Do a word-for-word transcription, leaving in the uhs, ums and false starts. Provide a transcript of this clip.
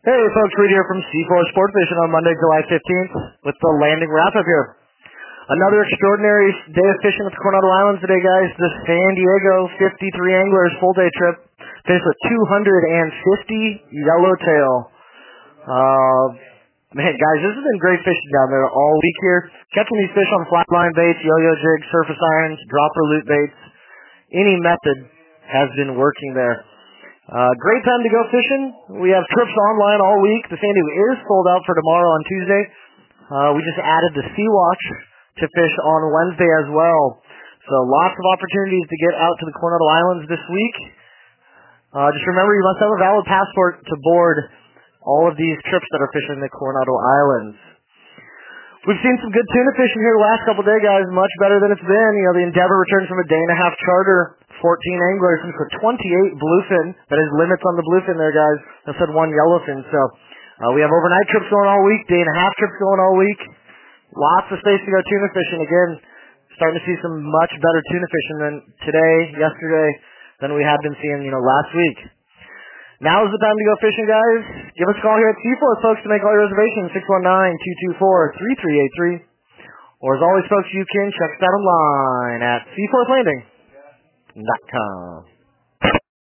Hey folks, Reed here from C four Sport Fishing on Monday, July fifteenth with the landing wrap-up here. Another extraordinary day of fishing at the Coronado Islands today, guys. The San Diego fifty-three Anglers full-day trip finished with two hundred fifty yellowtail. Uh, man, guys, this has been great fishing down there all week here. Catching these fish on flatline baits, yo-yo jigs, surface irons, dropper loop baits. Any method has been working there. Uh, great time to go fishing. We have trips online all week. The San Diego is sold out for tomorrow on Tuesday. Uh, we just added the Sea Watch to fish on Wednesday as well. So lots of opportunities to get out to the Coronado Islands this week. Uh, just remember, you must have a valid passport to board all of these trips that are fishing the Coronado Islands. We've seen some good tuna fishing here the last couple of days, guys. Much better than it's been. You know, the Endeavor returns from a day and a half charter. fourteen anglers and for twenty-eight bluefin. That is limits on the bluefin there, guys. I said one yellowfin. So uh, we have overnight trips going all week, day and a half trips going all week. Lots of space to go tuna fishing. Again, starting to see some much better tuna fishing than today, yesterday, than we had been seeing, you know, last week. Now is the time to go fishing, guys. Give us a call here at C four, folks, to make all your reservations. six one nine, two two four, three three eight three. Or as always, folks, you can check us out online at C four Landing dot com.